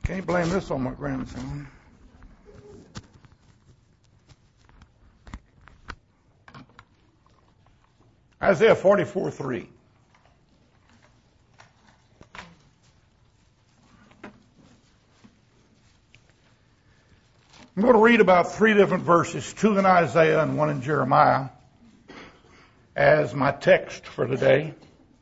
Can't blame this on my grandson. Isaiah 44:3. I'm going to read about 3 different verses, 2 in Isaiah and 1 in Jeremiah, as my text for today.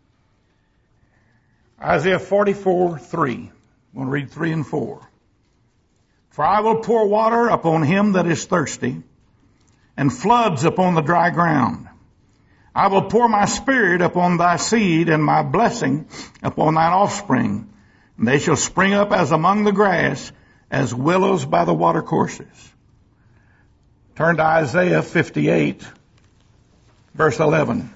Isaiah 44:3. I'm going to read 3 and 4. For I will pour water upon him that is thirsty, and floods upon the dry ground. I will pour my spirit upon thy seed, and my blessing upon thine offspring. And they shall spring up as among the grass, as willows by the watercourses. Turn to Isaiah 58, verse 11.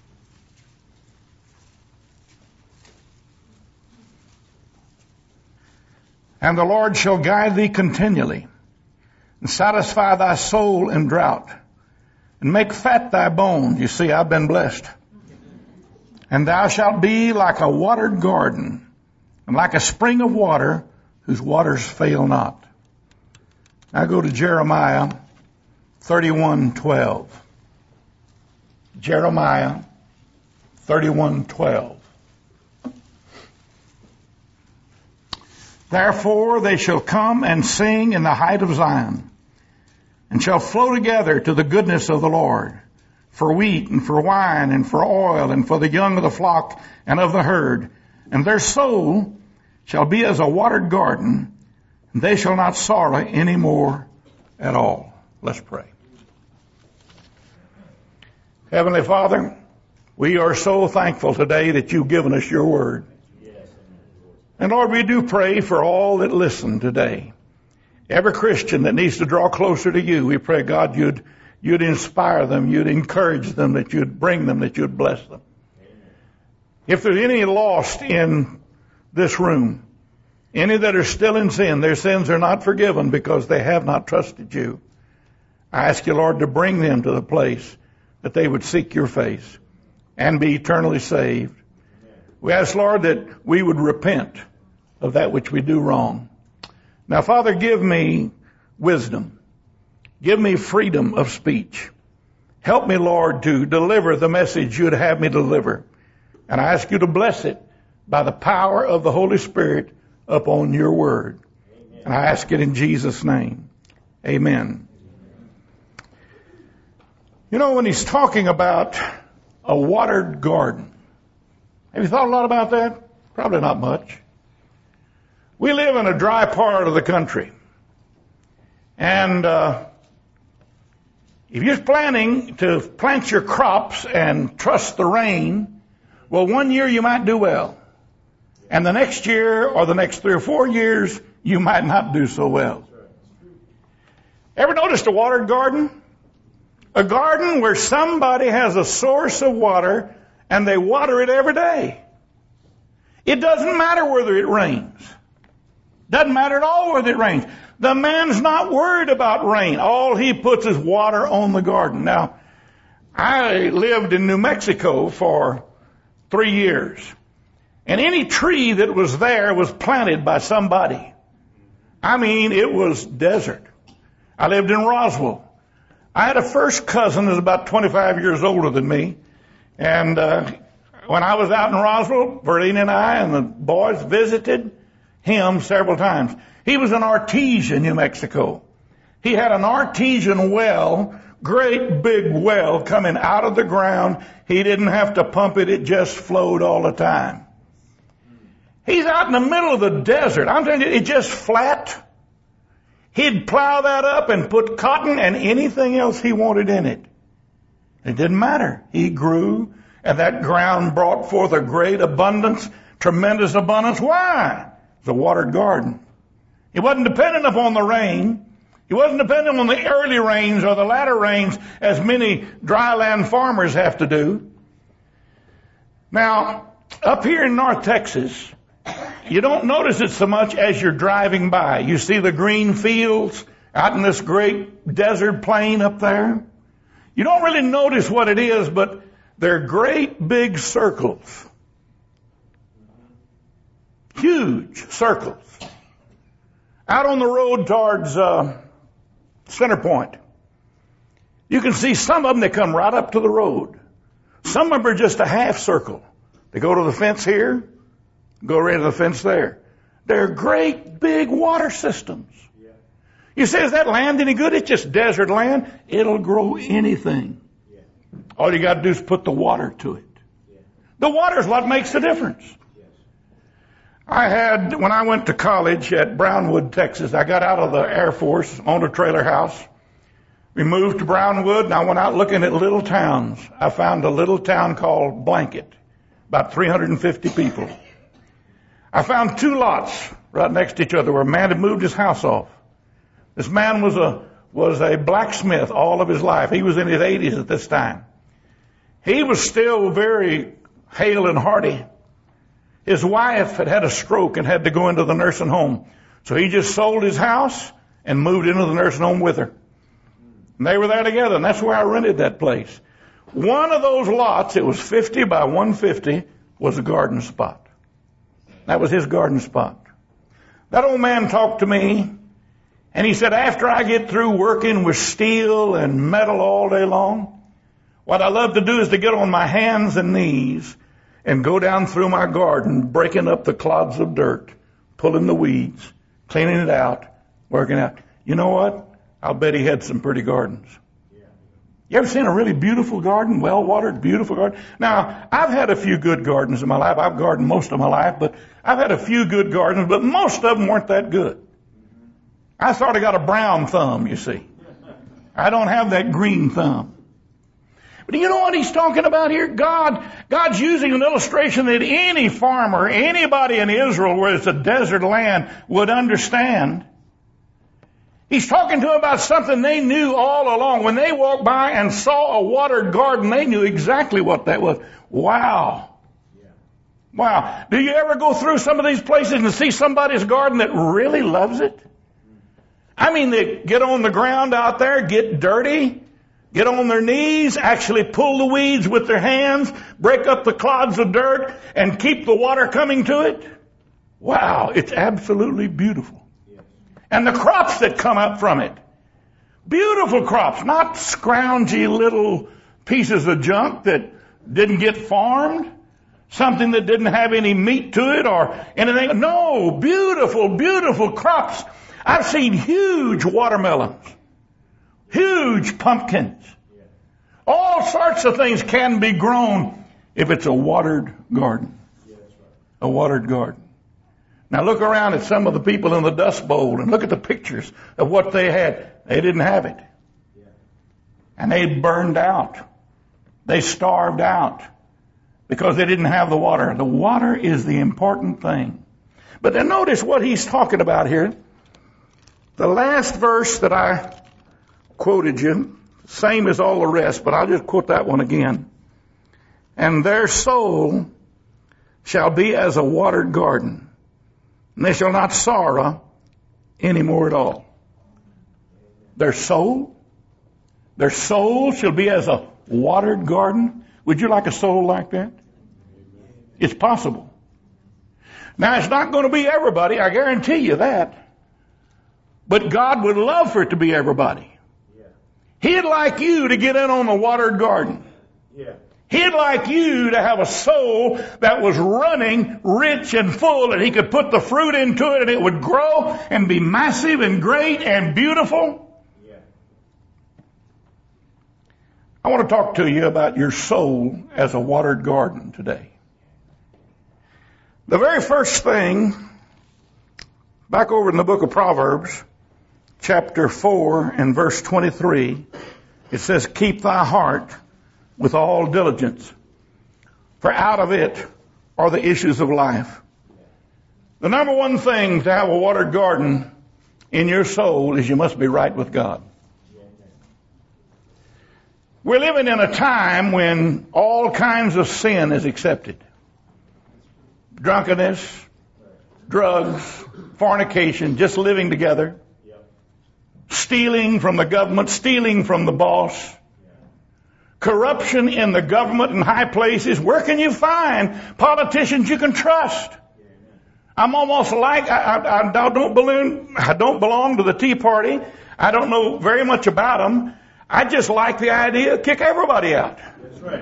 And the Lord shall guide thee continually, and satisfy thy soul in drought, and make fat thy bones. You see, I've been blessed. And thou shalt be like a watered garden, and like a spring of water, whose waters fail not. Now go to Jeremiah 31:12. Jeremiah 31:12. Therefore they shall come and sing in the height of Zion, and shall flow together to the goodness of the Lord, for wheat and for wine and for oil and for the young of the flock and of the herd. And their soul shall be as a watered garden, and they shall not sorrow any more at all. Let's pray. Heavenly Father, we are so thankful today that you've given us your word. And Lord, we do pray for all that listen today. Every Christian that needs to draw closer to you, we pray, God, you'd inspire them, you'd encourage them, that you'd bring them, that you'd bless them. If there's any lost in this room, any that are still in sin, their sins are not forgiven because they have not trusted you. I ask you, Lord, to bring them to the place that they would seek your face and be eternally saved. We ask, Lord, that we would repent of that which we do wrong. Now, Father, give me wisdom. Give me freedom of speech. Help me, Lord, to deliver the message you'd have me deliver. And I ask you to bless it by the power of the Holy Spirit upon your word. Amen. And I ask it in Jesus' name. Amen. You know, when he's talking about a watered garden, have you thought a lot about that? Probably not much. We live in a dry part of the country. And if you're planning to plant your crops and trust the rain, well, one year you might do well. And the next year or the next 3 or 4 years, you might not do so well. Ever noticed a watered garden? A garden where somebody has a source of water and they water it every day. It doesn't matter whether it rains. Doesn't matter at all whether it rains. The man's not worried about rain. All he puts is water on the garden. Now, I lived in New Mexico for 3 years. And any tree that was there was planted by somebody. I mean, it was desert. I lived in Roswell. I had a first cousin that was about 25 years older than me. And when I was out in Roswell, Verlene and I and the boys visited him several times. He was in Artesia, New Mexico. He had an artesian well, great big well coming out of the ground. He didn't have to pump it. It just flowed all the time. He's out in the middle of the desert. I'm telling you, it's just flat. He'd plow that up and put cotton and anything else he wanted in it. It didn't matter. He grew, and that ground brought forth a great abundance, tremendous abundance. Why? It's a watered garden. He wasn't dependent upon the rain. He wasn't dependent on the early rains or the latter rains as many dryland farmers have to do. Now, up here in North Texas, you don't notice it so much as you're driving by. You see the green fields out in this great desert plain up there. You don't really notice what it is, but they're great big circles. Huge circles. Out on the road towards Center Point, you can see some of them that come right up to the road. Some of them are just a half circle. They go to the fence here, go right to the fence there. They're great big water systems. You say, is that land any good? It's just desert land. It'll grow anything. All you got to do is put the water to it. The water is what makes the difference. When I went to college at Brownwood, Texas, I got out of the Air Force, owned a trailer house. We moved to Brownwood, and I went out looking at little towns. I found a little town called Blanket, about 350 people. I found 2 lots right next to each other where a man had moved his house off. This man was a blacksmith all of his life. He was in his 80s at this time. He was still very hale and hearty. His wife had had a stroke and had to go into the nursing home. So he just sold his house and moved into the nursing home with her. And they were there together, and that's where I rented that place. One of those lots, it was 50 by 150, was a garden spot. That was his garden spot. That old man talked to me, and he said, after I get through working with steel and metal all day long, what I love to do is to get on my hands and knees and go down through my garden, breaking up the clods of dirt, pulling the weeds, cleaning it out, working out. You know what? I'll bet he had some pretty gardens. You ever seen a really beautiful garden, well-watered, beautiful garden? Now, I've had a few good gardens in my life. I've gardened most of my life, but I've had a few good gardens, but most of them weren't that good. I sort of got a brown thumb, you see. I don't have that green thumb. But you know what he's talking about here? God's using an illustration that any farmer, anybody in Israel where it's a desert land would understand. He's talking to them about something they knew all along. When they walked by and saw a watered garden, they knew exactly what that was. Wow. Wow. Do you ever go through some of these places and see somebody's garden that really loves it? I mean, they get on the ground out there, get dirty, get on their knees, actually pull the weeds with their hands, break up the clods of dirt, and keep the water coming to it. Wow, it's absolutely beautiful. And the crops that come up from it. Beautiful crops, not scroungy little pieces of junk that didn't get farmed, something that didn't have any meat to it or anything. No, beautiful, beautiful crops. I've seen huge watermelons, huge pumpkins. All sorts of things can be grown if it's a watered garden. A watered garden. Now look around at some of the people in the Dust Bowl and look at the pictures of what they had. They didn't have it. And they burned out. They starved out because they didn't have the water. The water is the important thing. But then notice what he's talking about here. The last verse that I quoted you, same as all the rest, but I'll just quote that one again. And their soul shall be as a watered garden, and they shall not sorrow any more at all. Their soul shall be as a watered garden. Would you like a soul like that? It's possible. Now, it's not going to be everybody, I guarantee you that. But God would love for it to be everybody. He'd like you to get in on the watered garden. He'd like you to have a soul that was running rich and full, and he could put the fruit into it and it would grow and be massive and great and beautiful. I want to talk to you about your soul as a watered garden today. The very first thing, back over in the book of Proverbs, chapter 4 and verse 23, it says, keep thy heart with all diligence, for out of it are the issues of life. The number one thing to have a watered garden in your soul is you must be right with God. We're living in a time when all kinds of sin is accepted. Drunkenness, drugs, fornication, just living together, stealing from the government, stealing from the boss, corruption in the government in high places. Where can you find politicians you can trust? I'm almost like I don't belong to the Tea Party. I don't know very much about them. I just like the idea, kick everybody out. That's right.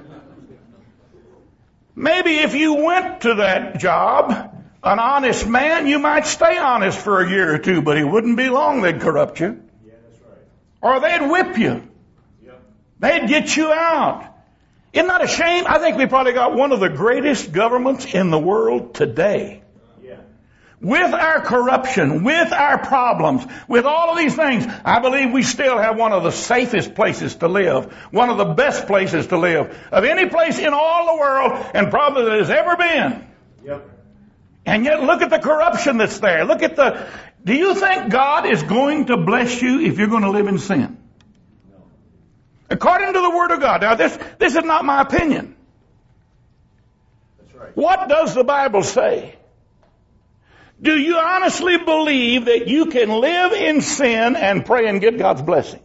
Maybe if you went to that job, an honest man, you might stay honest for a year or two, but it wouldn't be long they'd corrupt you. Yeah, that's right. Or they'd whip you. Yep. They'd get you out. Isn't that a shame? I think we probably got one of the greatest governments in the world today. Yeah. With our corruption, with our problems, with all of these things, I believe we still have one of the safest places to live, one of the best places to live, of any place in all the world, and probably that has ever been. Yep. And yet look at the corruption that's there. Do you think God is going to bless you if you're going to live in sin? No. According to the Word of God. Now this is not my opinion. That's right. What does the Bible say? Do you honestly believe that you can live in sin and pray and get God's blessing?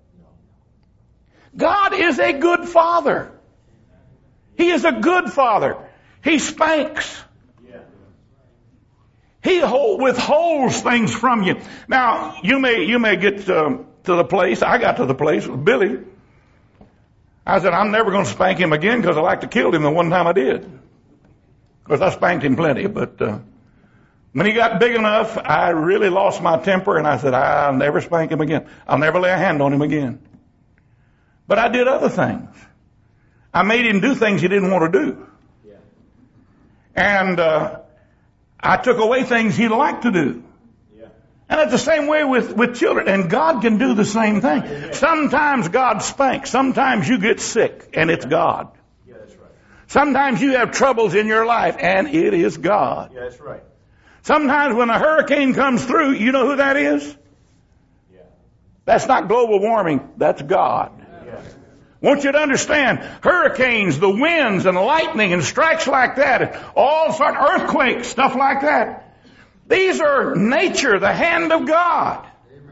God is a good Father. He is a good Father. He spanks. Yeah. He withholds things from you. Now, you may get to the place. I got to the place with Billy. I said, I'm never going to spank him again because I like to kill him the one time I did. Because I spanked him plenty, but when he got big enough, I really lost my temper, and I said, I'll never spank him again. I'll never lay a hand on him again. But I did other things. I made him do things he didn't want to do. Yeah. And I took away things he liked to do. Yeah. And it's the same way with children. And God can do the same thing. Yeah. Sometimes God spanks. Sometimes you get sick, and it's God. Yeah, that's right. Sometimes you have troubles in your life, and it is God. Yeah, that's right. Sometimes when a hurricane comes through, you know who that is? Yeah. That's not global warming. That's God. Yeah. I want you to understand, hurricanes, the winds and lightning and strikes like that, and all sorts of earthquakes, stuff like that. These are nature, the hand of God.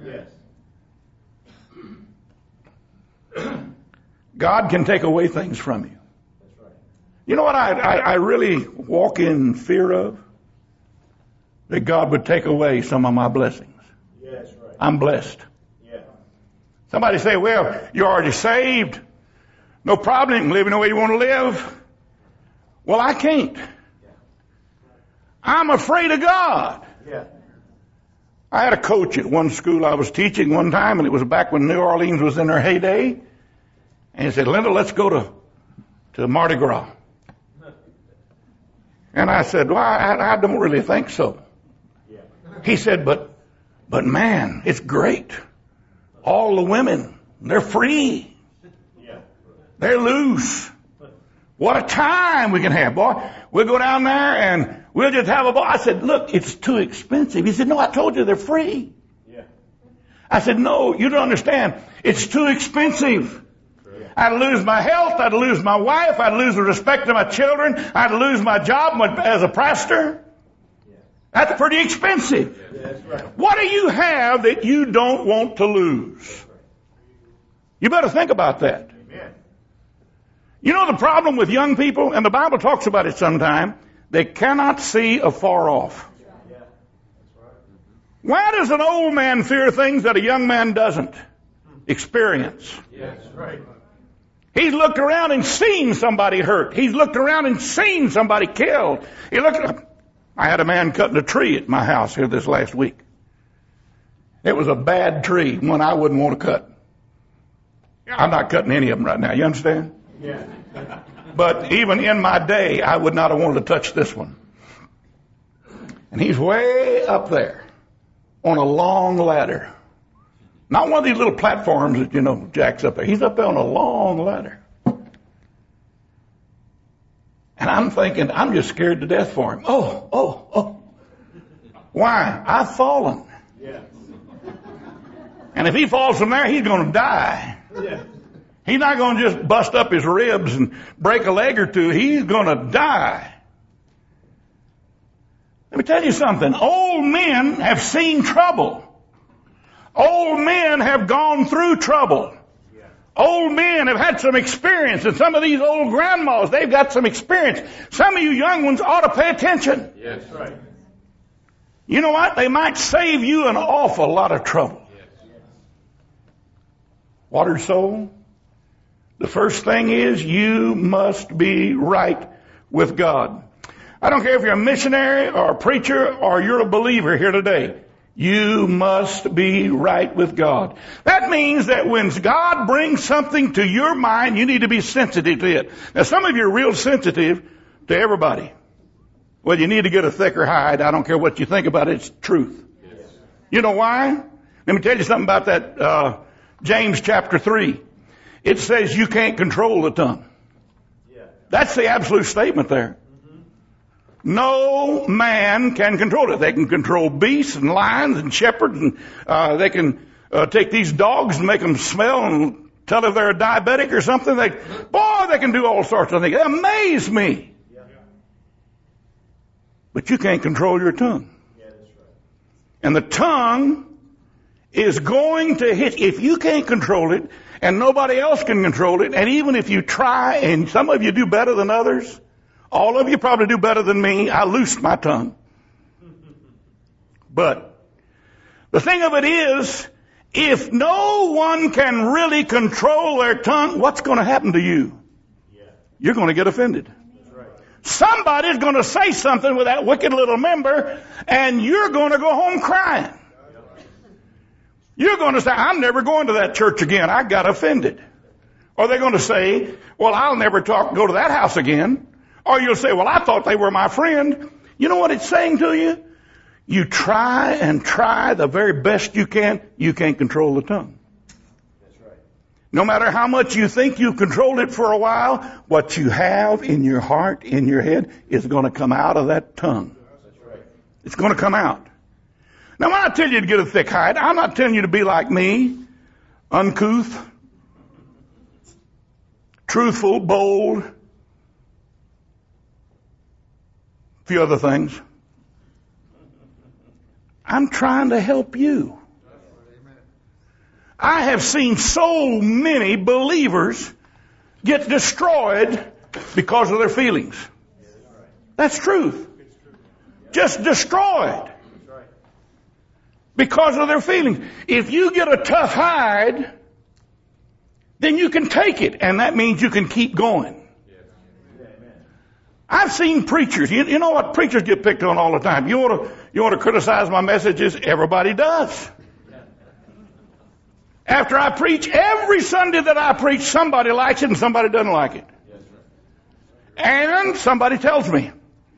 Yes. God can take away things from you. That's right. You know what I really walk in fear of? That God would take away some of my blessings. Yeah, that's right. I'm blessed. Yeah. Somebody say, well, you're already saved. No problem. You can live the way you want to live. Well, I can't. I'm afraid of God. Yeah. I had a coach at one school I was teaching one time, and it was back when New Orleans was in their heyday. And he said, Linda, let's go to Mardi Gras. And I said, well, I don't really think so. Yeah. He said, but man, it's great. All the women, they're free. Yeah. They're loose. What a time we can have, boy. We'll go down there and we'll just have a ball. I said, look, it's too expensive. He said, no, I told you they're free. Yeah. I said, no, you don't understand. It's too expensive. I'd lose my health. I'd lose my wife. I'd lose the respect of my children. I'd lose my job as a pastor. That's pretty expensive. Yeah, that's right. What do you have that you don't want to lose? You better think about that. Amen. You know the problem with young people, and the Bible talks about it sometime, they cannot see afar off. Yeah. That's right. Why does an old man fear things that a young man doesn't experience? Yeah, that's right. He's looked around and seen somebody hurt. He's looked around and seen somebody killed. I had a man cutting a tree at my house here this last week. It was a bad tree, one I wouldn't want to cut. I'm not cutting any of them right now, you understand? Yeah. But even in my day, I would not have wanted to touch this one. And he's way up there on a long ladder. Not one of these little platforms that, jacks up there. He's up there on a long ladder. And I'm thinking, I'm just scared to death for him. Oh. Why? I've fallen. Yeah. And if he falls from there, he's going to die. Yeah. He's not going to just bust up his ribs and break a leg or two. He's going to die. Let me tell you something. Old men have seen trouble. Old men have gone through trouble. Yeah. Old men have had some experience, and some of these old grandmas, they've got some experience. Some of you young ones ought to pay attention. Yeah, that's right. You know what? They might save you an awful lot of trouble. Watered soul, the first thing is you must be right with God. I don't care if you're a missionary or a preacher or you're a believer here today. You must be right with God. That means that when God brings something to your mind, you need to be sensitive to it. Now, some of you are real sensitive to everybody. Well, you need to get a thicker hide. I don't care what you think about it. It's truth. Yes. You know why? Let me tell you something about that, James chapter 3. It says you can't control the tongue. Yeah. That's the absolute statement there. No man can control it. They can control beasts and lions and shepherds, and they can take these dogs and make them smell and tell if they're a diabetic or something. They can do all sorts of things. They amaze me. Yeah. But you can't control your tongue. Yeah, that's right. And the tongue is going to hit. If you can't control it, and nobody else can control it, and even if you try, and some of you do better than others, all of you probably do better than me. I loosed my tongue. But the thing of it is, if no one can really control their tongue, what's going to happen to you? Yeah. You're going to get offended. That's right. Somebody's going to say something with that wicked little member, and you're going to go home crying. You're going to say, I'm never going to that church again. I got offended. Or they're going to say, well, I'll never go to that house again. Or you'll say, well, I thought they were my friend. You know what it's saying to you? You try and try the very best you can. You can't control the tongue. That's right. No matter how much you think you've controlled it for a while, what you have in your heart, in your head, is going to come out of that tongue. That's right. It's going to come out. Now, when I tell you to get a thick hide, I'm not telling you to be like me, uncouth, truthful, bold, few other things. I'm trying to help you. I have seen so many believers get destroyed because of their feelings. That's truth. Just destroyed because of their feelings. If you get a tough hide, then you can take it, and that means you can keep going. I've seen preachers. You know what? Preachers get picked on all the time. You want to criticize my messages? Everybody does. After I preach, every Sunday that I preach, somebody likes it and somebody doesn't like it. And somebody tells me.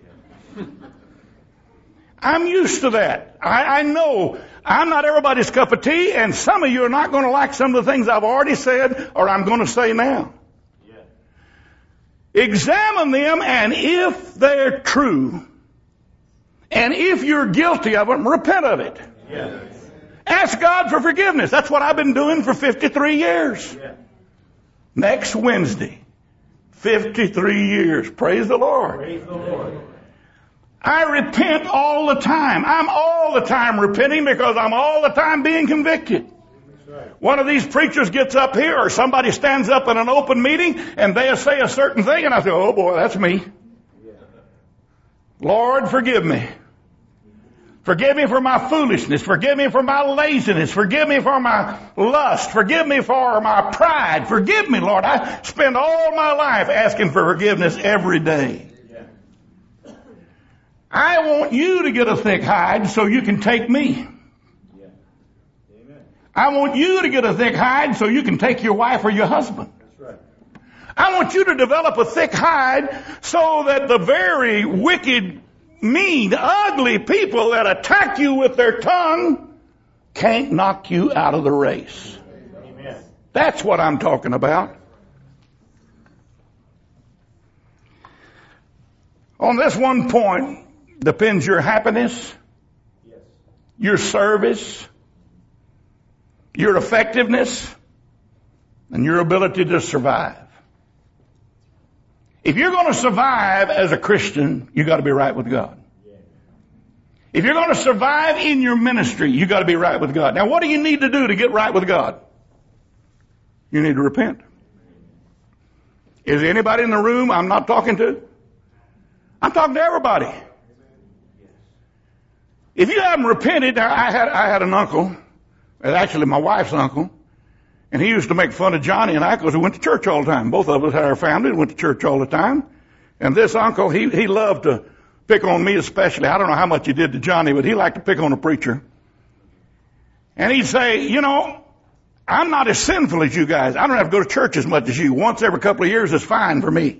I'm used to that. I know I'm not everybody's cup of tea, and some of you are not going to like some of the things I've already said or I'm going to say now. Examine them, and if they're true, and if you're guilty of them, repent of it. Yes. Ask God for forgiveness. That's what I've been doing for 53 years. Yes. Next Wednesday, 53 years. Praise the Lord. Praise the Lord. I repent all the time. I'm all the time repenting because I'm all the time being convicted. One of these preachers gets up here, or somebody stands up in an open meeting and they say a certain thing, and I say, oh boy, that's me. Lord, forgive me. Forgive me for my foolishness. Forgive me for my laziness. Forgive me for my lust. Forgive me for my pride. Forgive me, Lord. I spend all my life asking for forgiveness every day. I want you to get a thick hide so you can take me. I want you to get a thick hide so you can take your wife or your husband. That's right. I want you to develop a thick hide so that the very wicked, mean, ugly people that attack you with their tongue can't knock you out of the race. Amen. That's what I'm talking about. On this one point depends your happiness, your service, your effectiveness, and your ability to survive. If you're going to survive as a Christian, you got to be right with God. If you're going to survive in your ministry, you got to be right with God. Now, what do you need to do to get right with God? You need to repent. Is there anybody in the room I'm not talking to? I'm talking to everybody. If you haven't repented, I had an uncle, actually my wife's uncle, and he used to make fun of Johnny and I because we went to church all the time. Both of us had our family and went to church all the time. And this uncle, he loved to pick on me especially. I don't know how much he did to Johnny, but he liked to pick on a preacher. And he'd say, you know, I'm not as sinful as you guys. I don't have to go to church as much as you. Once every couple of years is fine for me.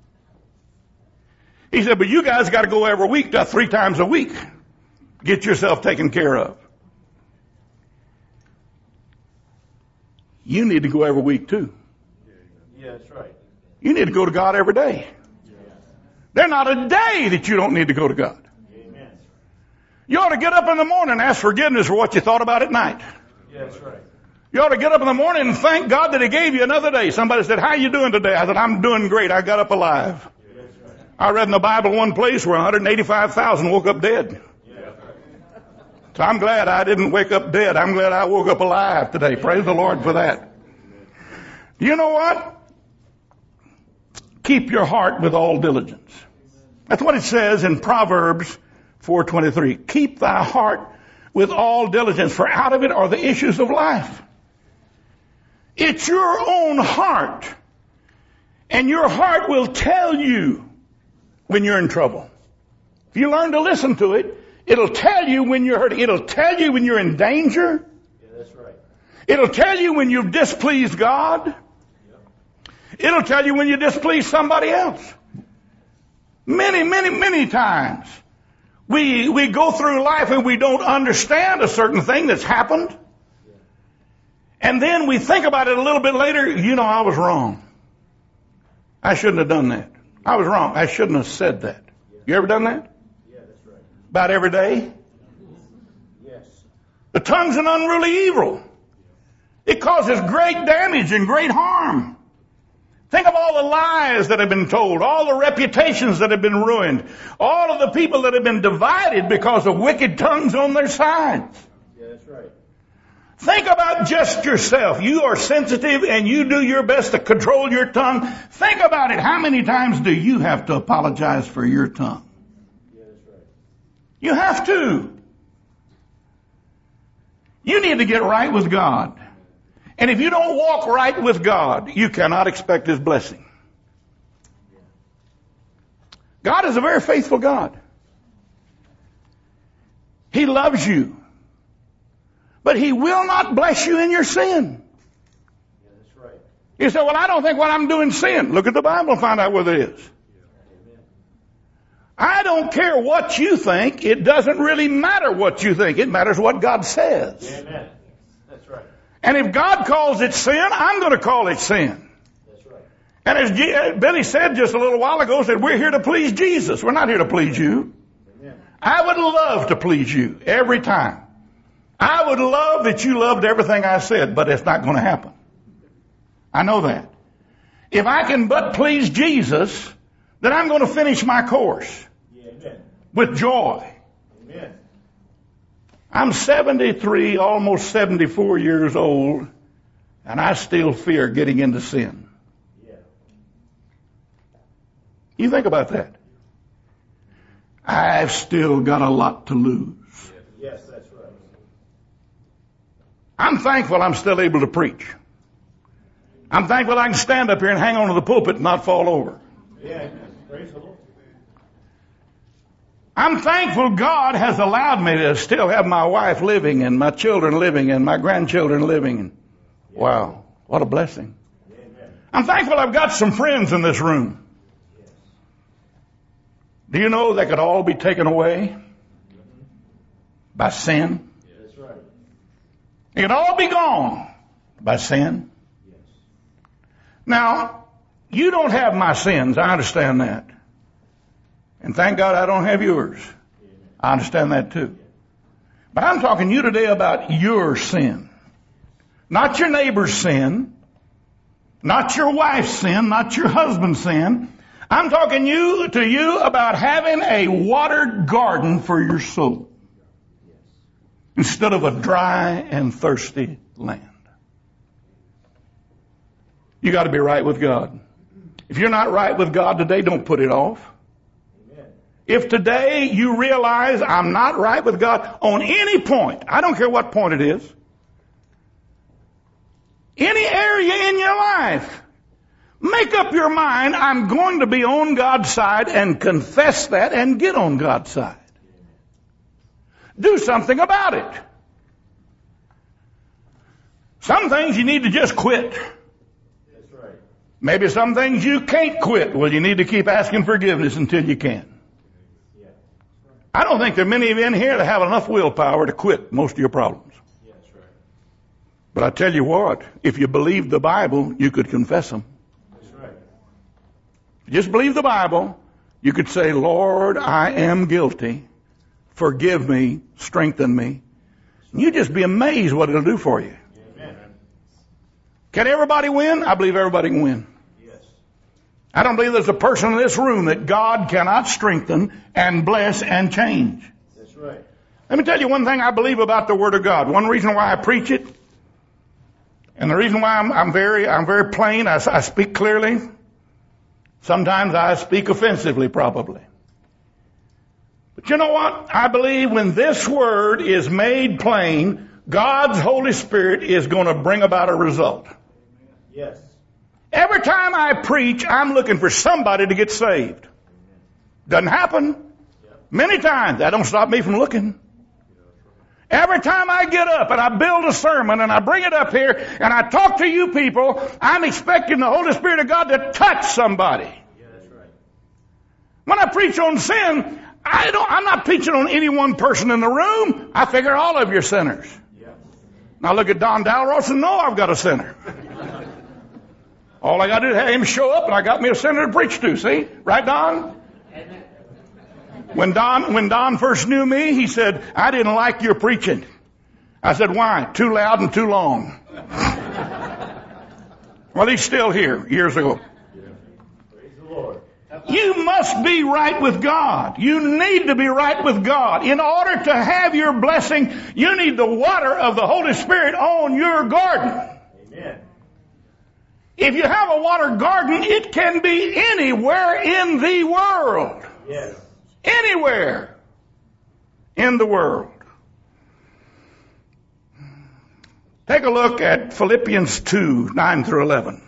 He said, but you guys got to go every week, 3 times a week. Get yourself taken care of. You need to go every week too. Yeah, that's right. You need to go to God every day. There's not a day that you don't need to go to God. Amen. You ought to get up in the morning and ask forgiveness for what you thought about at night. Yeah, that's right. You ought to get up in the morning and thank God that He gave you another day. Somebody said, how you doing today? I said, I'm doing great. I got up alive. Yeah, that's right. I read in the Bible one place where 185,000 woke up dead. Yeah. So I'm glad I didn't wake up dead. I'm glad I woke up alive today. Praise the Lord for that. You know what? Keep your heart with all diligence. That's what it says in Proverbs 4:23. Keep thy heart with all diligence, for out of it are the issues of life. It's your own heart. And your heart will tell you when you're in trouble. If you learn to listen to it, it'll tell you when you're hurting. It'll tell you when you're in danger. Yeah, that's right. It'll tell you when you've displeased God. It'll tell you when you displease somebody else. Many times we go through life and we don't understand a certain thing that's happened. And then we think about it a little bit later, you know, I was wrong. I shouldn't have done that. I was wrong. I shouldn't have said that. You ever done that? Yeah, that's right. About every day? Yes. The tongue's an unruly evil. It causes great damage and great harm. Think of all the lies that have been told, all the reputations that have been ruined, all of the people that have been divided because of wicked tongues on their sides. Yeah, that's right. Think about just yourself. You are sensitive and you do your best to control your tongue. Think about it. How many times do you have to apologize for your tongue? Yeah, that's right. You have to. You need to get right with God. And if you don't walk right with God, you cannot expect His blessing. God is a very faithful God. He loves you. But He will not bless you in your sin. Yeah, that's right. You say, well, I don't think what I'm doing is sin. Look at the Bible and find out whether it is. Amen. I don't care what you think. It doesn't really matter what you think. It matters what God says. Amen. That's right. And if God calls it sin, I'm going to call it sin. That's right. And as Billy said just a little while ago, said we're here to please Jesus. We're not here to please you. Amen. I would love to please you every time. I would love that you loved everything I said, but it's not going to happen. I know that. If I can but please Jesus, then I'm going to finish my course Yeah, amen. with joy. Amen. I'm 73, almost 74 years old, and I still fear getting into sin. Yeah. You think about that. I've still got a lot to lose. Yes, that's right. I'm thankful I'm still able to preach. I'm thankful I can stand up here and hang on to the pulpit and not fall over. Yeah. Praise the Lord. I'm thankful God has allowed me to still have my wife living and my children living and my grandchildren living. Wow, what a blessing. Amen. I'm thankful I've got some friends in this room. Do you know they could all be taken away by sin? That's right. It could all be gone by sin. Yes. Now, you don't have my sins. I understand that. And thank God I don't have yours. I understand that too. But I'm talking to you today about your sin. Not your neighbor's sin. Not your wife's sin. Not your husband's sin. I'm talking to you about having a watered garden for your soul. Instead of a dry and thirsty land. You got to be right with God. If you're not right with God today, don't put it off. Amen. If today you realize I'm not right with God on any point, I don't care what point it is, any area in your life, make up your mind, I'm going to be on God's side, and confess that and get on God's side. Do something about it. Some things you need to just quit. That's right. Maybe some things you can't quit. Well, you need to keep asking forgiveness until you can. Yeah. I don't think there are many of you in here that have enough willpower to quit most of your problems. Yeah, that's right. But I tell you what, if you believe the Bible, you could confess them. That's right. If you just believe the Bible, you could say, Lord, I am guilty. Forgive me, strengthen me. And you just be amazed what it'll do for you. Amen. Can everybody win? I believe everybody can win. Yes. I don't believe there's a person in this room that God cannot strengthen and bless and change. That's right. Let me tell you one thing I believe about the Word of God. One reason why I preach it, and the reason why I'm very plain, I speak clearly. Sometimes I speak offensively, probably. But you know what? I believe when this Word is made plain, God's Holy Spirit is going to bring about a result. Yes. Every time I preach, I'm looking for somebody to get saved. Doesn't happen. Many times. That don't stop me from looking. Every time I get up and I build a sermon and I bring it up here and I talk to you people, I'm expecting the Holy Spirit of God to touch somebody. Yeah, that's right. When I preach on sin, I'm not preaching on any one person in the room. I figure all of you are sinners. Yeah. Now look at Don Dalros and know I've got a sinner. All I got to do is have him show up and I got me a sinner to preach to. See? Right, Don? When Don first knew me, he said, I didn't like your preaching. I said, why? Too loud and too long. Well, he's still here years ago. Praise the Lord. You must be right with God. You need to be right with God. In order to have your blessing, you need the water of the Holy Spirit on your garden. Amen. If you have a water garden, it can be anywhere in the world. Yes. Anywhere in the world. Take a look at Philippians 2, 9 through 11.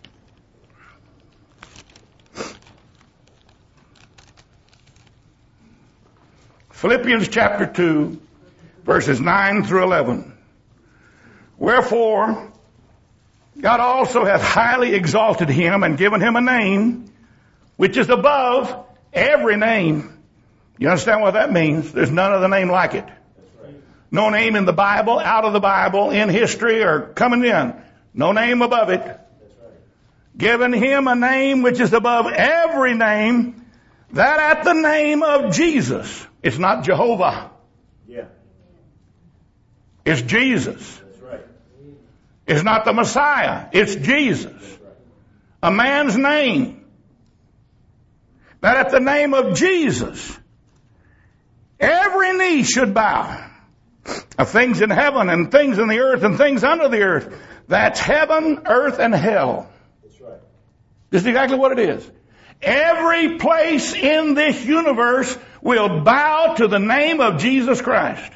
Philippians chapter 2, verses 9 through 11. Wherefore, God also hath highly exalted him and given him a name which is above every name. You understand what that means? There's none other name like it. No name in the Bible, out of the Bible, in history, or coming in. No name above it. Given him a name which is above every name, that at the name of Jesus. It's not Jehovah. Yeah. It's Jesus. That's right. It's not the Messiah. It's Jesus. A man's name. That at the name of Jesus, every knee should bow. Of things in heaven and things in the earth and things under the earth. That's heaven, earth, and hell. That's right. This is exactly what it is. Every place in this universe will bow to the name of Jesus Christ.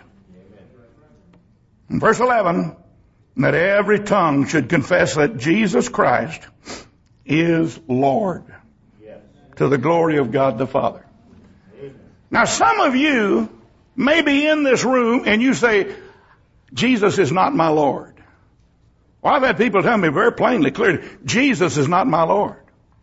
In verse 11, that every tongue should confess that Jesus Christ is Lord. Yes. To the glory of God the Father. Now some of you may be in this room and you say, Jesus is not my Lord. Well, I've had people tell me very plainly, clearly, Jesus is not my Lord.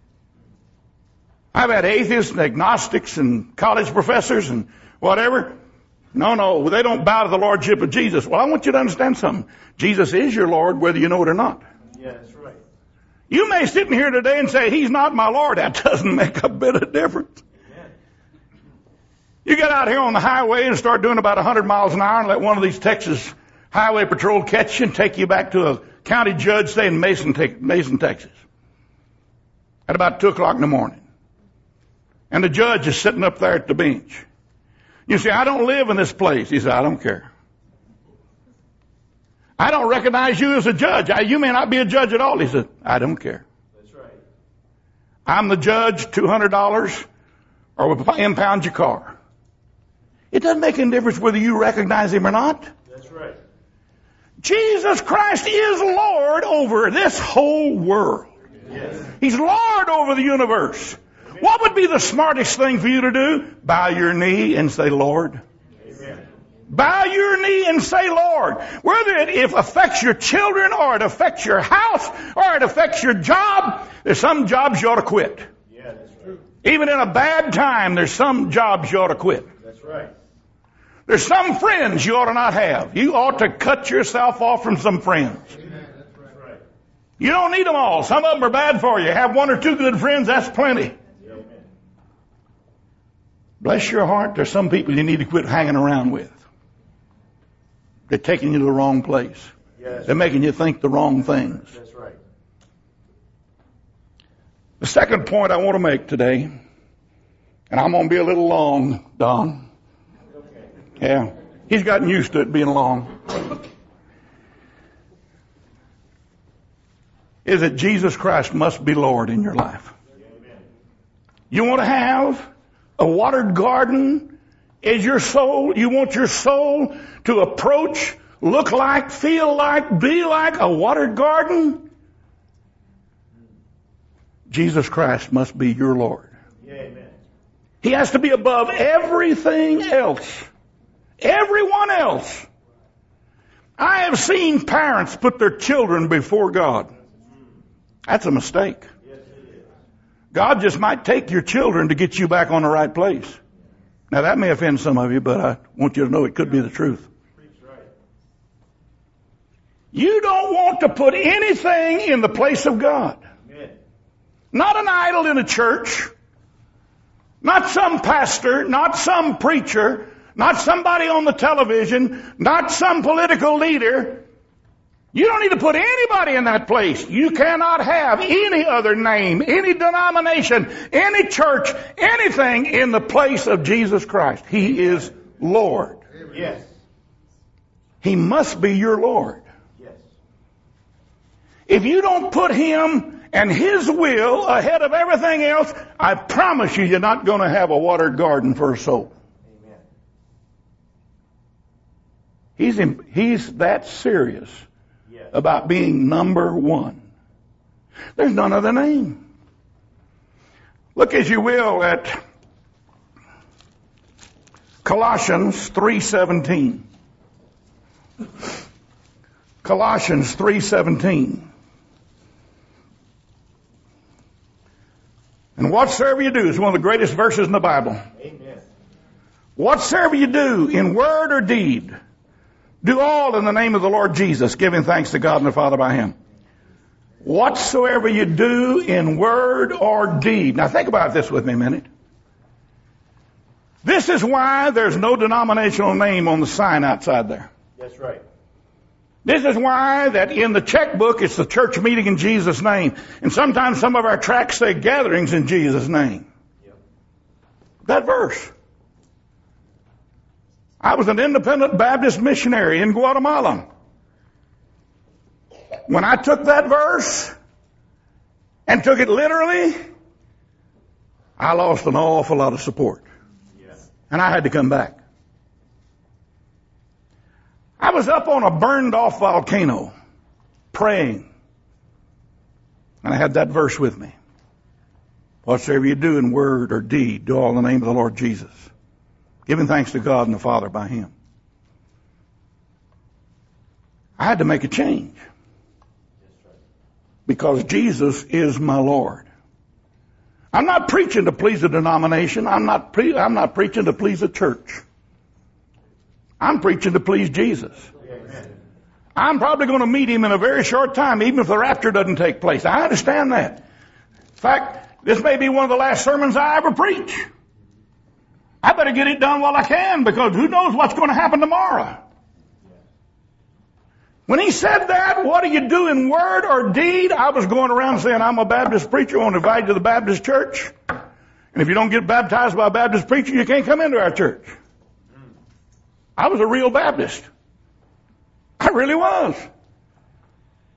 I've had atheists and agnostics and college professors and whatever. No, they don't bow to the lordship of Jesus. Well, I want you to understand something. Jesus is your Lord whether you know it or not. Yeah, that's right. You may sit in here today and say, He's not my Lord. That doesn't make a bit of difference. You get out here on the highway and start doing about 100 miles an hour and let one of these Texas highway patrol catch you and take you back to a county judge, say in Mason, Texas, at about 2 o'clock in the morning. And the judge is sitting up there at the bench. You say, I don't live in this place. He said, I don't care. I don't recognize you as a judge. You may not be a judge at all. He said, I don't care. That's right. I'm the judge, $200 or impound your car. It doesn't make any difference whether you recognize him or not. That's right. Jesus Christ is Lord over this whole world. Yes. He's Lord over the universe. What would be the smartest thing for you to do? Bow your knee and say, Lord. Amen. Bow your knee and say, Lord. Whether it affects your children or it affects your house or it affects your job, there's some jobs you ought to quit. Yeah, that's true. Even in a bad time, there's some jobs you ought to quit. That's right. There's some friends you ought to not have. You ought to cut yourself off from some friends. Amen. That's right. You don't need them all. Some of them are bad for you. Have one or two good friends, that's plenty. Amen. Bless your heart, there's some people you need to quit hanging around with. They're taking you to the wrong place. Yes. They're making you think the wrong things. That's right. The second point I want to make today, and I'm going to be a little long, Don. Okay. Yeah, he's gotten used to it being long. Is that Jesus Christ must be Lord in your life. Amen. You want to have a watered garden as your soul? You want your soul to approach, look like, feel like, be like a watered garden? Jesus Christ must be your Lord. Amen. He has to be above everything else. Everyone else. I have seen parents put their children before God. That's a mistake. Yes, it is. God just might take your children to get you back on the right place. Now that may offend some of you, but I want you to know it could be the truth. Preach right. You don't want to put anything in the place of God. Amen. Not an idol in a church. Not some pastor, not some preacher, not somebody on the television, not some political leader. You don't need to put anybody in that place. You cannot have any other name, any denomination, any church, anything in the place of Jesus Christ. He is Lord. Yes. He must be your Lord. Yes. If you don't put Him and His will ahead of everything else, I promise you, you're not going to have a watered garden for a soul. Amen. He's that serious Yes. about being number one. There's none other name. Look, as you will, at Colossians 3:17. Colossians 3:17. And whatsoever you do is one of the greatest verses in the Bible. Amen. Whatsoever you do in word or deed, do all in the name of the Lord Jesus, giving thanks to God and the Father by Him. Whatsoever you do in word or deed. Now think about this with me a minute. This is why there's no denominational name on the sign outside there. That's right. This is why that in the checkbook it's the church meeting in Jesus' name. And sometimes some of our tracts say gatherings in Jesus' name. Yep. That verse. I was an independent Baptist missionary in Guatemala. When I took that verse and took it literally, I lost an awful lot of support. Yes. And I had to come back. I was up on a burned off volcano praying. And I had that verse with me. Whatsoever you do in word or deed, do all in the name of the Lord Jesus, giving thanks to God and the Father by Him. I had to make a change. That's right. Because Jesus is my Lord. I'm not preaching to please a denomination. I'm not preaching to please a church. I'm preaching to please Jesus. Amen. I'm probably going to meet Him in a very short time, even if the rapture doesn't take place. I understand that. In fact, this may be one of the last sermons I ever preach. I better get it done while I can, because who knows what's going to happen tomorrow. When He said that, what do you do in word or deed? I was going around saying, I'm a Baptist preacher. I want to invite you to the Baptist church. And if you don't get baptized by a Baptist preacher, you can't come into our church. I was a real Baptist. I really was.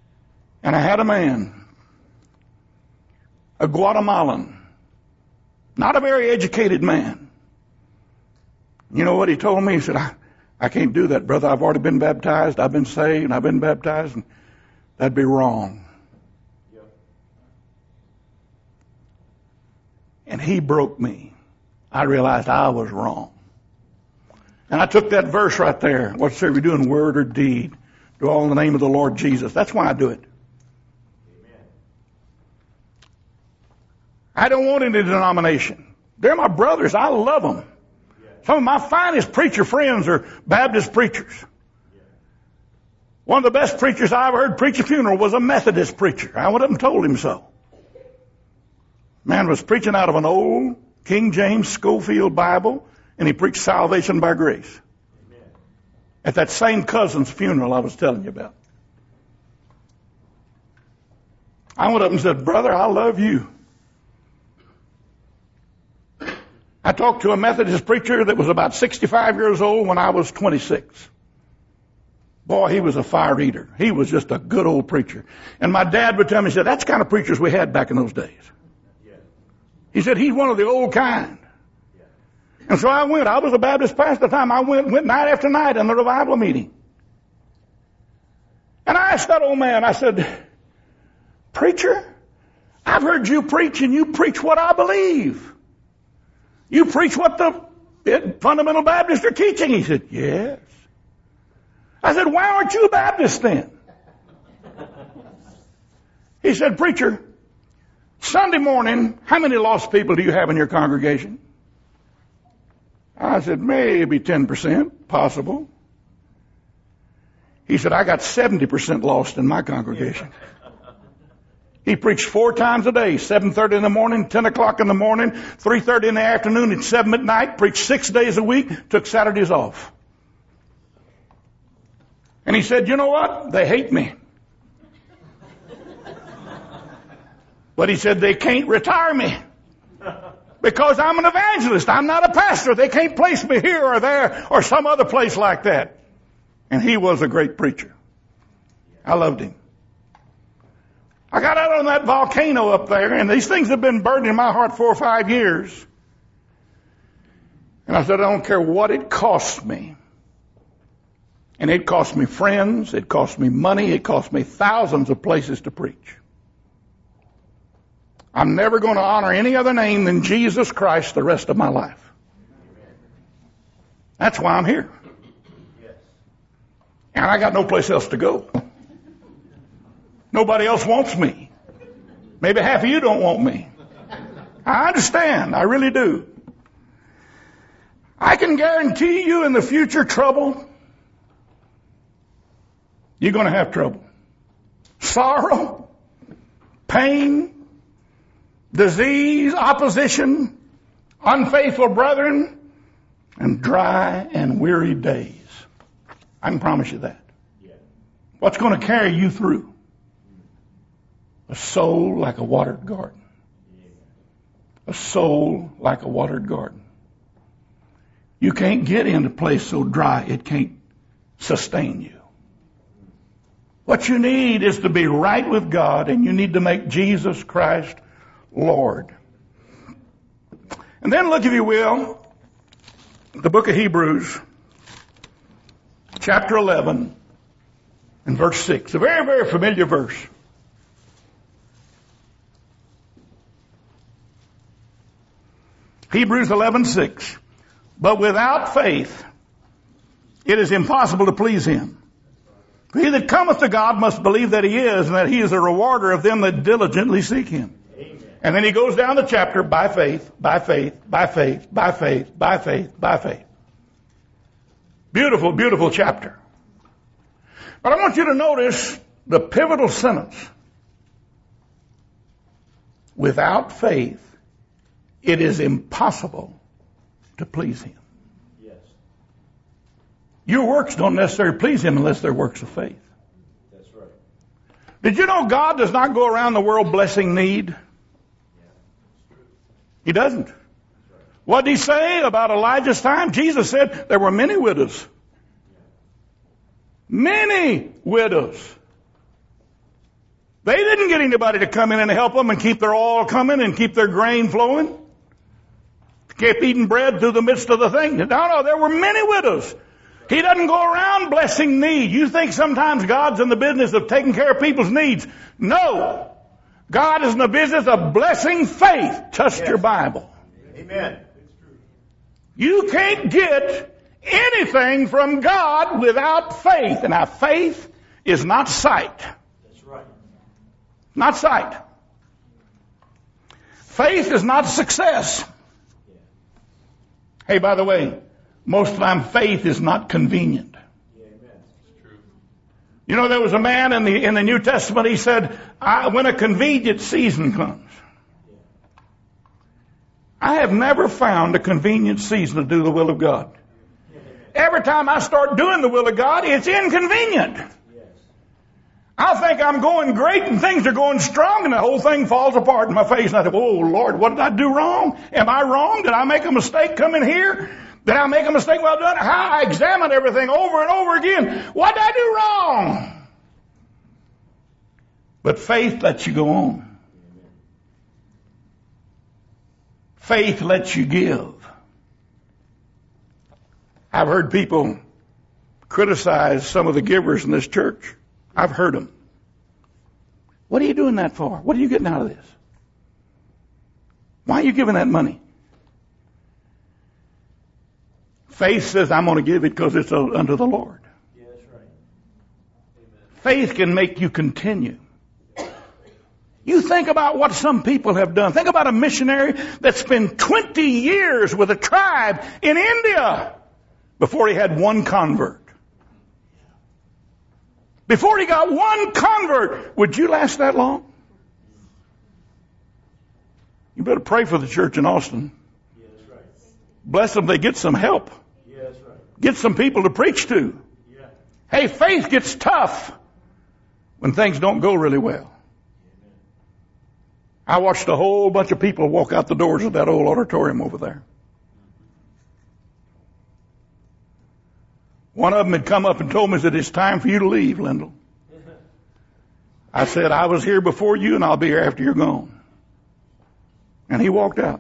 And I had a man, a Guatemalan, Not a very educated man. You know what he told me? He said, I can't do that, brother. I've already been baptized. I've been saved and I've been baptized. And that'd be wrong. Yep. And he broke me. I realized I was wrong. And I took that verse right there. Whatsoever you do in word or deed, do all in the name of the Lord Jesus. That's why I do it. Amen. I don't want any denomination. They're my brothers. I love them. Some of my finest preacher friends are Baptist preachers. One of the best preachers I ever heard preach a funeral was a Methodist preacher. I went up and told him so. Man was preaching out of an old King James Schofield Bible, and he preached salvation by grace. Amen. At that same cousin's funeral I was telling you about. I went up and said, brother, I love you. I talked to a Methodist preacher that was about 65 years old when I was 26. Boy, he was a fire eater. He was just a good old preacher. And my dad would tell me, he said, that's the kind of preachers we had back in those days. Yeah. He said, he's one of the old kind. Yeah. And so I went. I was a Baptist pastor at the time. I went night after night in the revival meeting. And I asked that old man, I said, preacher, I've heard you preach and you preach what I believe. You preach what the fundamental Baptists are teaching. He said, yes. I said, why aren't you a Baptist then? He said, preacher, Sunday morning, how many lost people do you have in your congregation? I said, maybe 10%, possible. He said, I got 70% lost in my congregation. He preached 4 times a day, 7:30 in the morning, 10 o'clock in the morning, 3:30 in the afternoon, and 7 at night, preached 6 days a week, took Saturdays off. And he said, you know what? They hate me. But he said, they can't retire me. Because I'm an evangelist. I'm not a pastor. They can't place me here or there or some other place like that. And he was a great preacher. I loved him. I got out on that volcano up there, and these things have been burning in my heart 4 or 5 years. And I said, I don't care what it costs me. And it cost me friends, it cost me money, it cost me thousands of places to preach. I'm never going to honor any other name than Jesus Christ the rest of my life. That's why I'm here. And I got no place else to go. Nobody else wants me. Maybe half of you don't want me. I understand. I really do. I can guarantee you in the future trouble, you're going to have trouble. Sorrow, pain, disease, opposition, unfaithful brethren, and dry and weary days. I can promise you that. What's going to carry you through? A soul like a watered garden. A soul like a watered garden. You can't get into a place so dry it can't sustain you. What you need is to be right with God, and you need to make Jesus Christ Lord. And then look, if you will, the book of Hebrews, chapter 11, and verse 6. A very, very familiar verse. Hebrews 11:6. But without faith, it is impossible to please him. For he that cometh to God must believe that he is, and that he is a rewarder of them that diligently seek him. Amen. And then he goes down the chapter, by faith, by faith, by faith, by faith, by faith, by faith. Beautiful, beautiful chapter. But I want you to notice the pivotal sentence. Without faith, it is impossible to please him. Yes. Your works don't necessarily please him unless they're works of faith. That's right. Did you know God does not go around the world blessing need? Yeah. He doesn't. What did he say about Elijah's time? Jesus said there were many widows. Many widows. They didn't get anybody to come in and help them and keep their oil coming and keep their grain flowing. kept eating bread through the midst of the thing. No, there were many widows. He doesn't go around blessing need. You think sometimes God's in the business of taking care of people's needs. No. God is in the business of blessing faith. Trust your Bible. Amen. You can't get anything from God without faith. And now faith is not sight. That's right. Not sight. Faith is not success. Hey, by the way, most of the time faith is not convenient. Yeah, amen. It's true. You know, there was a man in the New Testament, he said, when a convenient season comes. I have never found a convenient season to do the will of God. Every time I start doing the will of God, it's inconvenient. Yes. I think I'm going great and things are going strong and the whole thing falls apart in my face. And I think, oh Lord, what did I do wrong? Am I wrong? Did I make a mistake coming here? Did I make a mistake while done? How I examine everything over and over again. What did I do wrong? But faith lets you go on. Faith lets you give. I've heard people criticize some of the givers in this church. I've heard them. What are you doing that for? What are you getting out of this? Why are you giving that money? Faith says, I'm going to give it because it's unto the Lord. Yeah, that's right. Amen. Faith can make you continue. You think about what some people have done. Think about a missionary that spent 20 years with a tribe in India before he had one convert. Before he got one convert, would you last that long? You better pray for the church in Austin. Yeah, that's right. Bless them, they get some help. Yeah, that's right. Get some people to preach to. Yeah. Hey, faith gets tough when things don't go really well. I watched a whole bunch of people walk out the doors of that old auditorium over there. One of them had come up and told me that it's time for you to leave, Lyndall. I said, I was here before you and I'll be here after you're gone. And he walked out.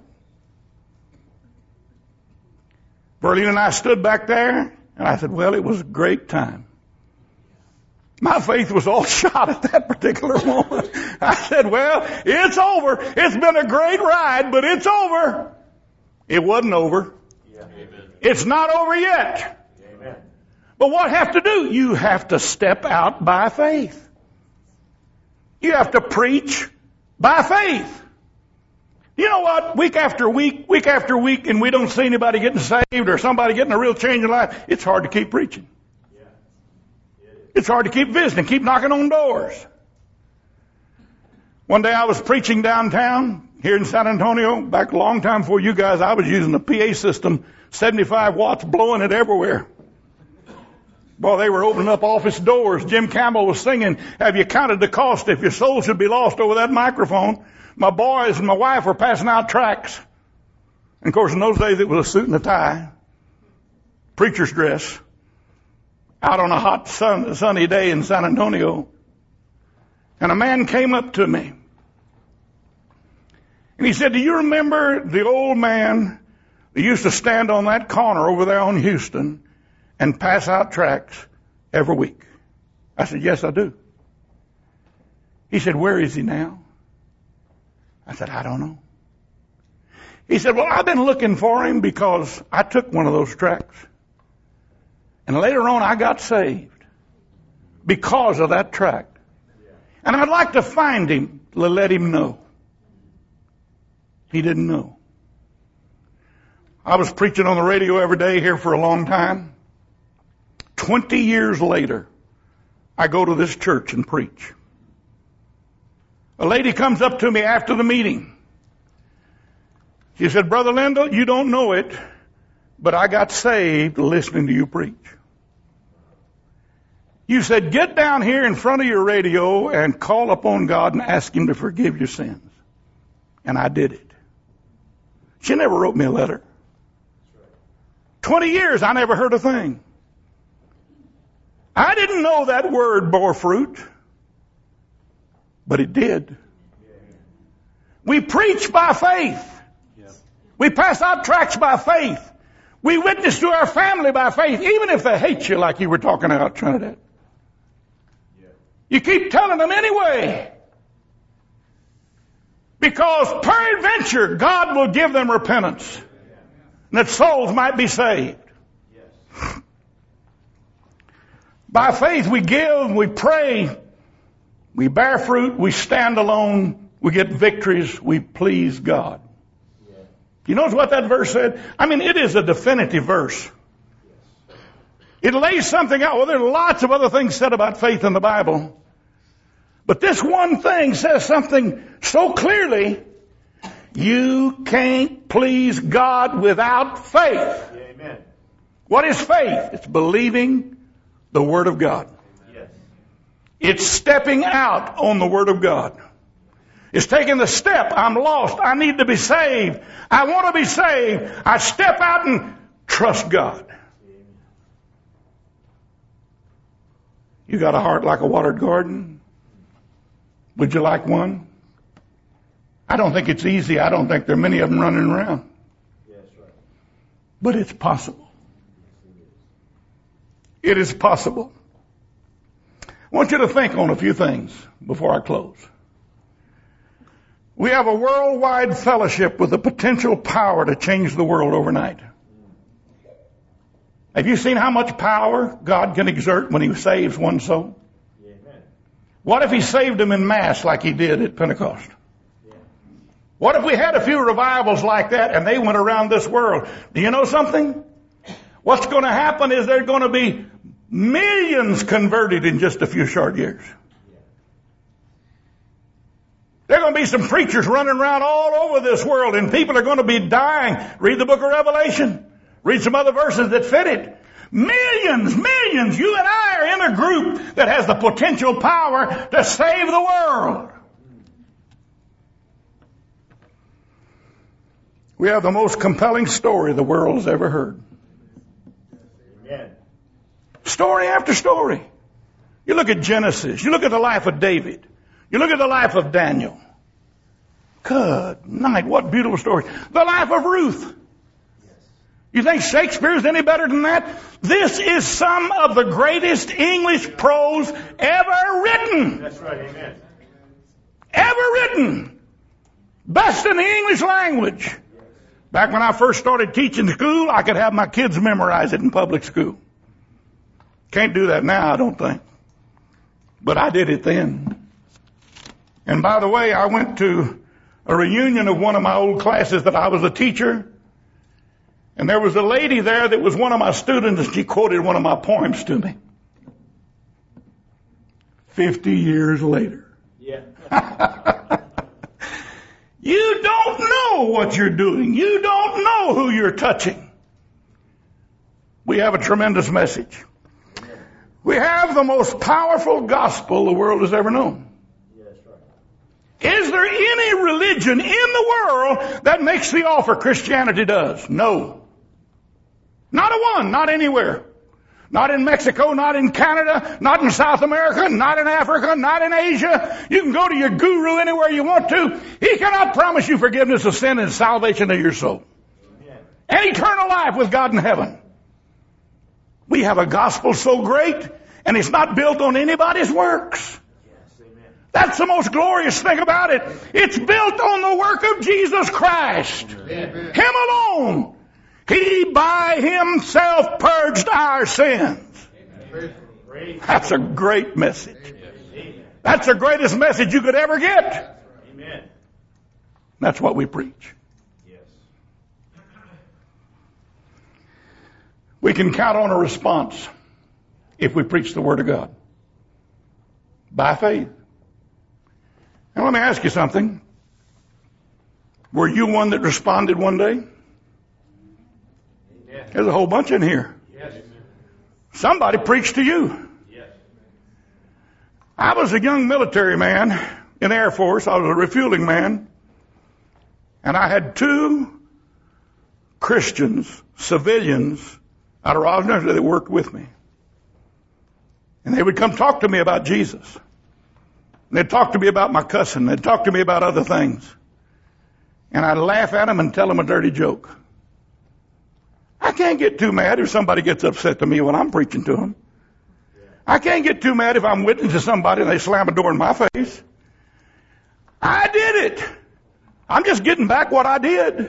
Berlin and I stood back there and I said, well, it was a great time. My faith was all shot at that particular moment. I said, well, it's over. It's been a great ride, but it's over. It wasn't over. Yeah. Amen. It's not over yet. Amen. But what have to do? You have to step out by faith. You have to preach by faith. You know what? Week after week, and we don't see anybody getting saved or somebody getting a real change in life, it's hard to keep preaching. It's hard to keep visiting, keep knocking on doors. One day I was preaching downtown here in San Antonio, back a long time before you guys. I was using the PA system, 75 watts, blowing it everywhere. Boy, they were opening up office doors. Jim Campbell was singing, have you counted the cost if your soul should be lost over that microphone? My boys and my wife were passing out tracts. And of course in those days it was a suit and a tie, preacher's dress. Out on a hot sunny day in San Antonio. And a man came up to me. And he said, do you remember the old man that used to stand on that corner over there on Houston and pass out tracts every week? I said, yes, I do. He said, where is he now? I said, I don't know. He said, well, I've been looking for him because I took one of those tracts. And later on, I got saved because of that tract. And I'd like to find him to let him know. He didn't know. I was preaching on the radio every day here for a long time. 20 years later, I go to this church and preach. A lady comes up to me after the meeting. She said, Brother Lyndall, you don't know it, but I got saved listening to you preach. You said, get down here in front of your radio and call upon God and ask Him to forgive your sins. And I did it. She never wrote me a letter. 20 years, I never heard a thing. I didn't know that word bore fruit, but it did. We preach by faith. We pass out tracts by faith. We witness to our family by faith, even if they hate you like you were talking about Trinidad. You keep telling them anyway. Because peradventure, God will give them repentance. And that souls might be saved. By faith we give, we pray, we bear fruit, we stand alone, we get victories, we please God. You notice what that verse said? I mean, it is a definitive verse. It lays something out. Well, there are lots of other things said about faith in the Bible. But this one thing says something so clearly. You can't please God without faith. Amen. What is faith? It's believing the Word of God. Yes. It's stepping out on the Word of God. It's taking the step. I'm lost. I need to be saved. I want to be saved. I step out and trust God. You got a heart like a watered garden? Would you like one? I don't think it's easy. I don't think there are many of them running around. Yes, right. But it's possible. It is possible. I want you to think on a few things before I close. We have a worldwide fellowship with the potential power to change the world overnight. Have you seen how much power God can exert when He saves one soul? Amen. What if He saved them in mass like He did at Pentecost? What if we had a few revivals like that and they went around this world? Do you know something? What's going to happen is there are going to be millions converted in just a few short years. There are going to be some preachers running around all over this world and people are going to be dying. Read the book of Revelation. Read some other verses that fit it. Millions, millions. You and I are in a group that has the potential power to save the world. We have the most compelling story the world has ever heard. Amen. Story after story. You look at Genesis. You look at the life of David. You look at the life of Daniel. Good night. What beautiful story. The life of Ruth. You think Shakespeare's any better than that? This is some of the greatest English prose ever written. That's right. Amen. Ever written. Best in the English language. Back when I first started teaching school, I could have my kids memorize it in public school. Can't do that now, I don't think. But I did it then. And by the way, I went to a reunion of one of my old classes that I was a teacher. And there was a lady there that was one of my students, and she quoted one of my poems to me. 50 years later. Yeah. You don't know what you're doing. You don't know who you're touching. We have a tremendous message. We have the most powerful gospel the world has ever known. Yes, right. Is there any religion in the world that makes the offer Christianity does? No. Not a one, not anywhere. Not in Mexico, not in Canada, not in South America, not in Africa, not in Asia. You can go to your guru anywhere you want to. He cannot promise you forgiveness of sin and salvation of your soul. Amen. And eternal life with God in heaven. We have a gospel so great, and it's not built on anybody's works. Yes, amen. That's the most glorious thing about it. It's built on the work of Jesus Christ. Amen. Him alone. He by Himself purged our sins. Praise That's a great message. Amen. That's the greatest message you could ever get. Amen. That's what we preach. Yes. We can count on a response if we preach the Word of God. By faith. Now let me ask you something. Were you one that responded one day? Amen. There's a whole bunch in here. Yes. Somebody preached to you. Yes. I was a young military man in the Air Force. I was a refueling man. And I had two Christians, civilians, out of Roswell that worked with me. And they would come talk to me about Jesus. And they'd talk to me about my cussing. They'd talk to me about other things. And I'd laugh at them and tell them a dirty joke. I can't get too mad if somebody gets upset to me when I'm preaching to them. I can't get too mad if I'm witnessing to somebody and they slam a door in my face. I did it. I'm just getting back what I did.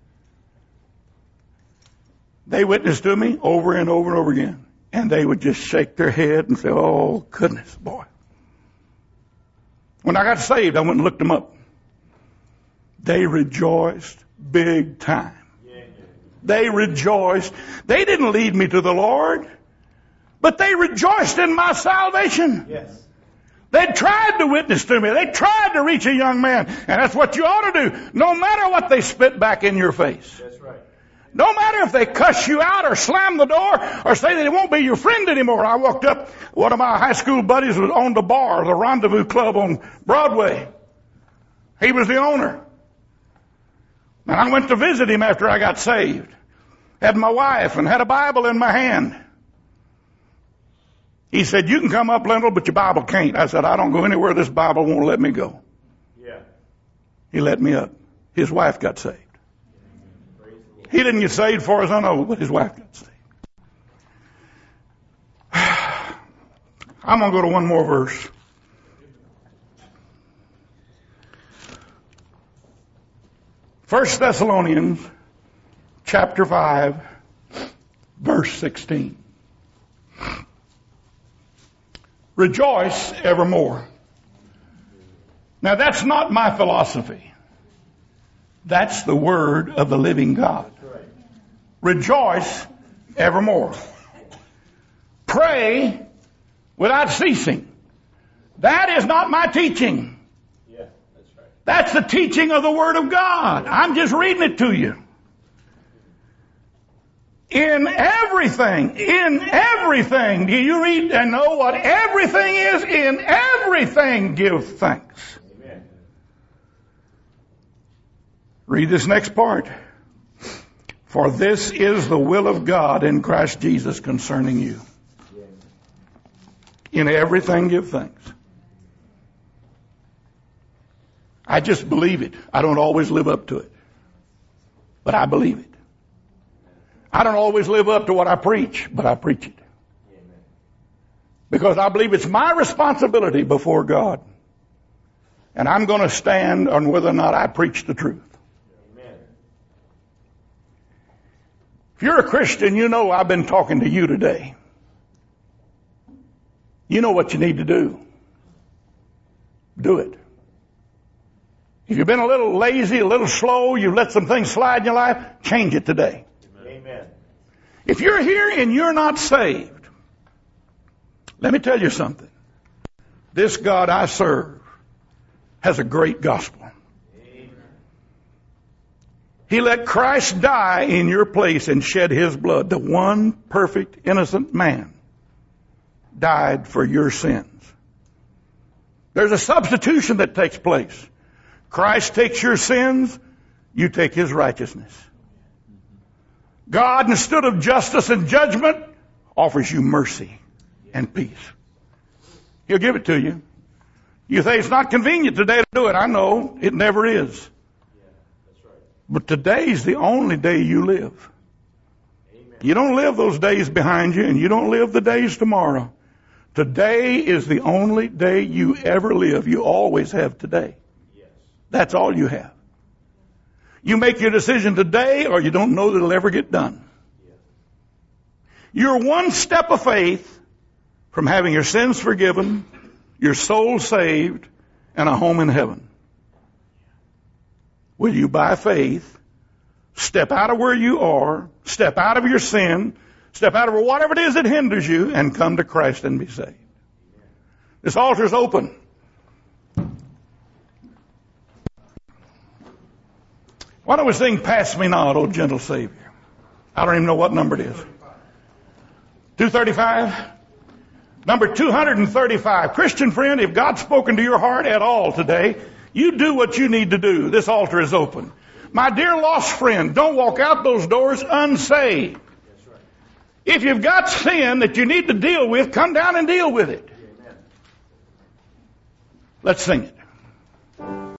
They witnessed to me over and over and over again. And they would just shake their head and say, oh, goodness, boy. When I got saved, I went and looked them up. They rejoiced big time. They rejoiced. They didn't lead me to the Lord, but they rejoiced in my salvation. Yes. They tried to witness to me. They tried to reach a young man. And that's what you ought to do, no matter what they spit back in your face. That's right. No matter if they cuss you out or slam the door or say they won't be your friend anymore. I walked up, one of my high school buddies was owned a bar, the Rendezvous Club on Broadway. He was the owner. And I went to visit him after I got saved. Had my wife and had a Bible in my hand. He said, you can come up, Lendl, but your Bible can't. I said, I don't go anywhere this Bible won't let me go. Yeah. He let me up. His wife got saved. He didn't get saved for as I know, but his wife got saved. I'm going to go to one more verse. First Thessalonians chapter 5, verse 16. Rejoice evermore. Now that's not my philosophy. That's the word of the living God. Rejoice evermore. Pray without ceasing. That is not my teaching. Yeah, that's right. That's the teaching of the Word of God. I'm just reading it to you. In everything, do you read and know what everything is? In everything give thanks. Amen. Read this next part. For this is the will of God in Christ Jesus concerning you. In everything give thanks. I just believe it. I don't always live up to it. But I believe it. I don't always live up to what I preach, but I preach it. Because I believe it's my responsibility before God. And I'm going to stand on whether or not I preach the truth. Amen. If you're a Christian, you know I've been talking to you today. You know what you need to do. Do it. If you've been a little lazy, a little slow, you've let some things slide in your life, change it today. Amen. If you're here and you're not saved, let me tell you something. This God I serve has a great gospel. Amen. He let Christ die in your place and shed his blood. The one perfect, innocent man died for your sins. There's a substitution that takes place. Christ takes your sins, you take his righteousness. God, instead of justice and judgment, offers you mercy and peace. He'll give it to you. You say it's not convenient today to do it. I know. It never is. That's right. But today's the only day you live. Amen. You don't live those days behind you, and you don't live the days tomorrow. Today is the only day you ever live. You always have today. Yes. That's all you have. You make your decision today, or you don't know that it'll ever get done. Yeah. You're one step of faith from having your sins forgiven, your soul saved, and a home in heaven. Will you, by faith, step out of where you are, step out of your sin, step out of whatever it is that hinders you, and come to Christ and be saved? This altar is open. Why don't we sing Pass Me Not, O Gentle Savior? I don't even know what number it is. 235? Number 235. Christian friend, if God's spoken to your heart at all today, you do what you need to do. This altar is open. My dear lost friend, don't walk out those doors unsaved. That's right. If you've got sin that you need to deal with, come down and deal with it. Amen. Let's sing it.